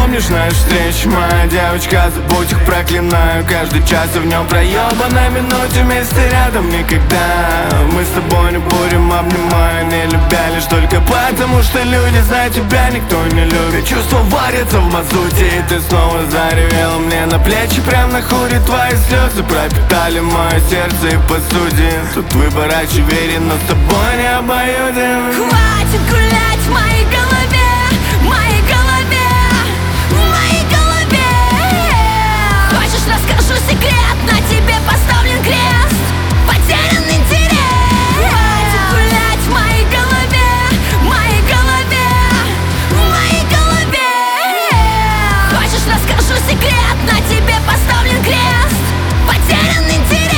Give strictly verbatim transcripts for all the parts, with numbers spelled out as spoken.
помнишь наши встречи, моя девочка? Забудь их, проклинаю каждый час. И в нем проебанной минуте вместе рядом никогда. Мы с тобой не будем, обнимая, не любя лишь только потому, что люди, знают, тебя никто не любит. Чувства варятся в мазуте, и ты снова заревела мне на плечи. Прям на хуре твои слезы пропитали мое сердце. И по сути тут выбор очевиден, но с тобой не обоюден. Хватит гулять в моей голове, в моей голове, в моей голове. Хочешь, расскажу секрет, на тебе поставлен крест, потерян интерес. Хватит гулять в моей голове, в моей голове, в моей голове. Хочешь, расскажу секрет, на тебе поставлен крест, потерян интерес.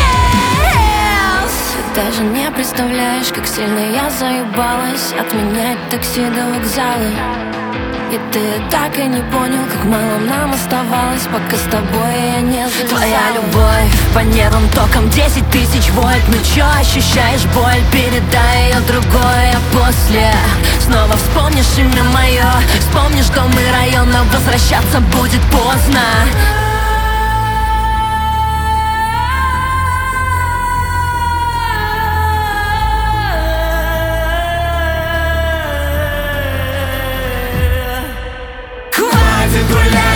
Ты даже не представляешь, как сильно я заебалась отменять такси до вокзала. И ты так и не понял, как мало нам оставалось, пока с тобой я не завязала. Твоя любовь по нервам током десять тысяч вольт. Ну чё, ощущаешь боль? Передай ее другой, а после снова вспомнишь имя мое. Вспомнишь дом и район, но возвращаться будет поздно. Хватит гулять